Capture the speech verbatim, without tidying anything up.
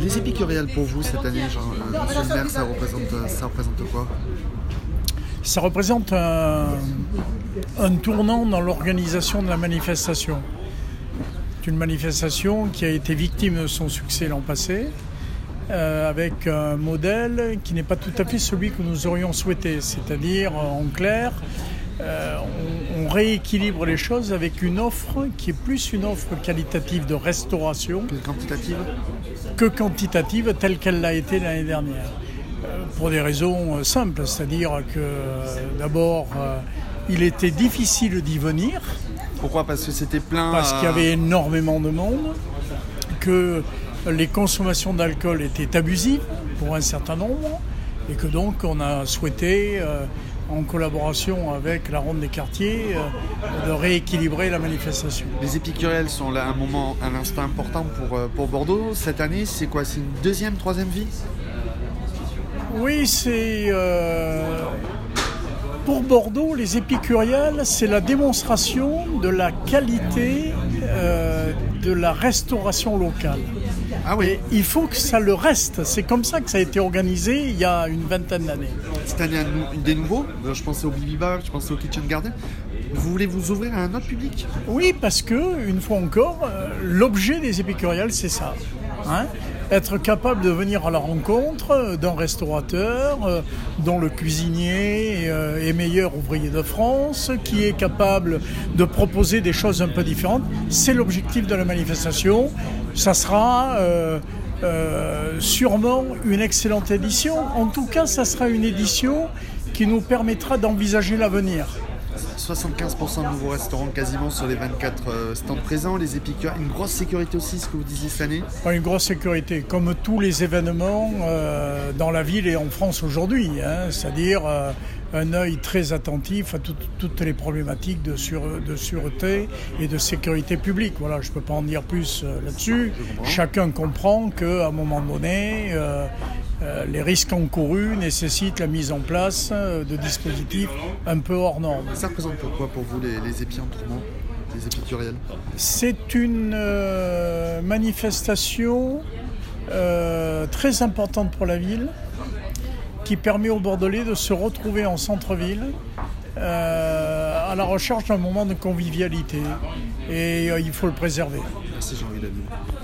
Les épicuriales pour vous cette année, Jean, euh, Monsieur le maire, ça représente, ça représente quoi? Ça représente un, un tournant dans l'organisation de la manifestation. C'est une manifestation qui a été victime de son succès l'an passé, euh, avec un modèle qui n'est pas tout à fait celui que nous aurions souhaité. C'est-à-dire, en clair, euh, on, on rééquilibre les choses avec une offre qui est plus une offre qualitative de restauration que quantitative, que quantitative telle qu'elle l'a été l'année dernière. Pour des raisons simples, c'est-à-dire que d'abord, euh, il était difficile d'y venir. Pourquoi? Parce que c'était plein. Parce qu'il y avait énormément de monde, que les consommations d'alcool étaient abusives pour un certain nombre, et que donc on a souhaité, euh, en collaboration avec la Ronde des quartiers, euh, de rééquilibrer la manifestation. Les épicuriales sont là un moment, un instant important pour, pour Bordeaux. Cette année, c'est quoi? C'est une deuxième, troisième vie? Oui, c'est... Euh, pour Bordeaux, les épicuriales, c'est la démonstration de la qualité euh, de la restauration locale. Ah oui. Et il faut que ça le reste. C'est comme ça que ça a été organisé il y a une vingtaine d'années. Cette année, un, des nouveaux. Je pensais au Bibi Bar, je pensais au Kitchen Garden. Vous voulez vous ouvrir à un autre public? Oui, parce que, une fois encore, euh, l'objet des épicuriales, c'est ça. Hein, être capable de venir à la rencontre d'un restaurateur euh, dont le cuisinier euh, est meilleur ouvrier de France, qui est capable de proposer des choses un peu différentes, c'est l'objectif de la manifestation. Ça sera euh, euh, sûrement une excellente édition. En tout cas, ça sera une édition qui nous permettra d'envisager l'avenir. soixante-quinze pour cent de nouveaux restaurants quasiment sur les vingt-quatre euh, stands présents, les épicuriales, une grosse sécurité aussi, ce que vous disiez cette année? Une grosse sécurité, comme tous les événements euh, dans la ville et en France aujourd'hui, hein, c'est-à-dire euh, un œil très attentif à tout, toutes les problématiques de, sur, de sûreté et de sécurité publique. Voilà, je ne peux pas en dire plus euh, là-dessus. Chacun comprend qu'à un moment donné, euh, Euh, les risques encourus nécessitent la mise en place euh, de dispositifs un peu hors normes. Ça représente quoi pour vous les, les épis en tournant, les épicuriales? C'est une euh, manifestation euh, très importante pour la ville qui permet aux Bordelais de se retrouver en centre-ville euh, à la recherche d'un moment de convivialité et euh, il faut le préserver. Merci Jean-Louis Laville.